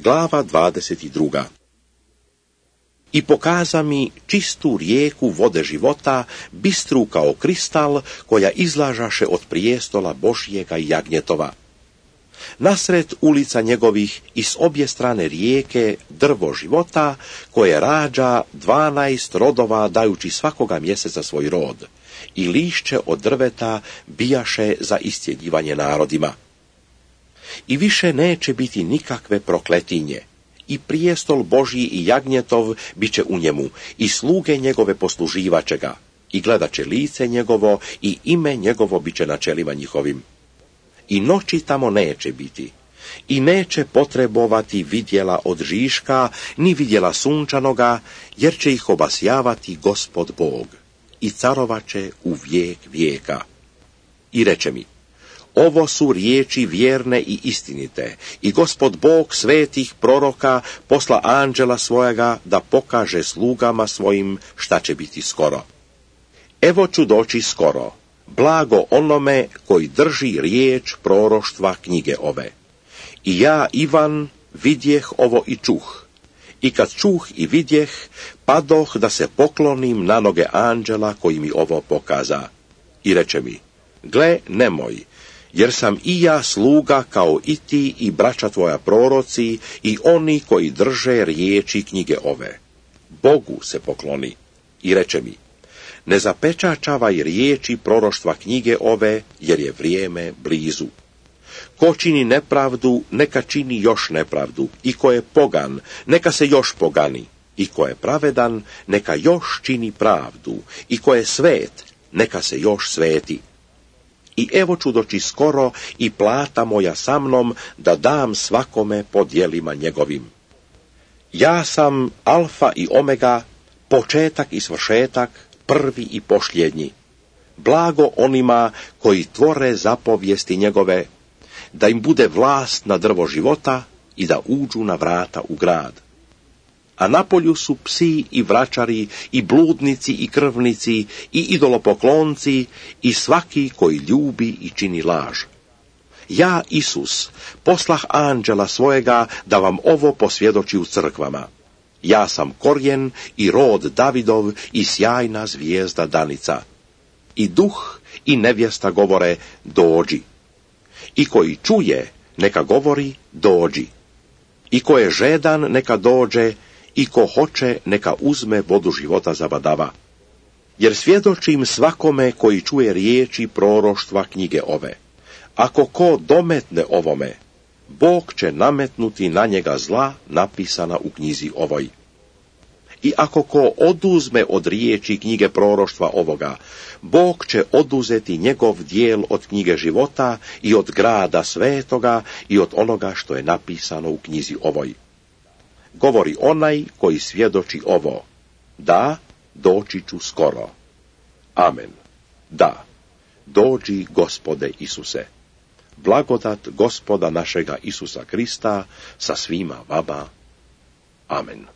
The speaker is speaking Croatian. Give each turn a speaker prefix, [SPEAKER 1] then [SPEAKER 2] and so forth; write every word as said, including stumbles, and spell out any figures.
[SPEAKER 1] Glava dvadeset dva. I pokaza mi čistu rijeku vode života, bistru kao kristal, koja izlažaše od prijestola Božjega i jagnjetova. Nasred ulica njegovih i s obje strane rijeke drvo života, koje rađa dvanaest rodova, dajući svakoga mjeseca svoj rod, i lišće od drveta bijaše za iscjeljivanje narodima. I više neće biti nikakve prokletinje, i prijestol Božji i jagnjetov bit će u njemu, i sluge njegove posluživaće ga, i gledat će lice njegovo, i ime njegovo bit će na čelima njihovim. I noći tamo neće biti, i neće potrebovati vidjela od žiška, ni vidjela sunčanoga, jer će ih obasjavati Gospod Bog, i carovaće u vijek vijeka. I reče mi: ovo su riječi vjerne i istinite, i Gospod Bog svetih proroka posla anđela svojega da pokaže slugama svojim šta će biti skoro. Evo ću doći skoro, blago onome koji drži riječ proroštva knjige ove. I ja, Ivan, vidjeh ovo i čuh. I kad čuh i vidjeh, padoh da se poklonim na noge anđela koji mi ovo pokaza. I reče mi: gle, nemoj, jer sam i ja sluga kao i ti i braća tvoja proroci i oni koji drže riječi knjige ove. Bogu se pokloni. I reče mi: ne zapečačavaj riječi proroštva knjige ove, jer je vrijeme blizu. Ko čini nepravdu, neka čini još nepravdu, i ko je pogan, neka se još pogani, i ko je pravedan, neka još čini pravdu, i ko je svet, neka se još sveti. I evo ću doći skoro, i plata moja sa mnom, da dam svakome po djelima njegovim. Ja sam alfa i omega, početak i svršetak, prvi i posljednji. Blago onima koji tvore zapovijesti njegove, da im bude vlast na drvo života i da uđu na vrata u grad. A napolju su psi i vračari, i bludnici i krvnici, i idolopoklonci, i svaki koji ljubi i čini laž. Ja, Isus, poslah anđela svojega da vam ovo posvjedoči u crkvama. Ja sam korijen i rod Davidov i sjajna zvijezda danica. I duh i nevjesta govore: dođi. I koji čuje, neka govori: dođi. I ko je žedan, neka dođe, i ko hoće, neka uzme vodu života zabadava. Jer svjedočim svakome koji čuje riječi proroštva knjige ove. Ako ko dometne ovome, Bog će nametnuti na njega zla napisana u knjizi ovoj. I ako ko oduzme od riječi knjige proroštva ovoga, Bog će oduzeti njegov dijel od knjige života i od grada svetoga i od onoga što je napisano u knjizi ovoj. Govori onaj koji svjedoči ovo: da, doći ću skoro. Amen. Da, dođi, Gospode Isuse. Blagodat Gospoda našega Isusa Krista sa svima vama. Amen.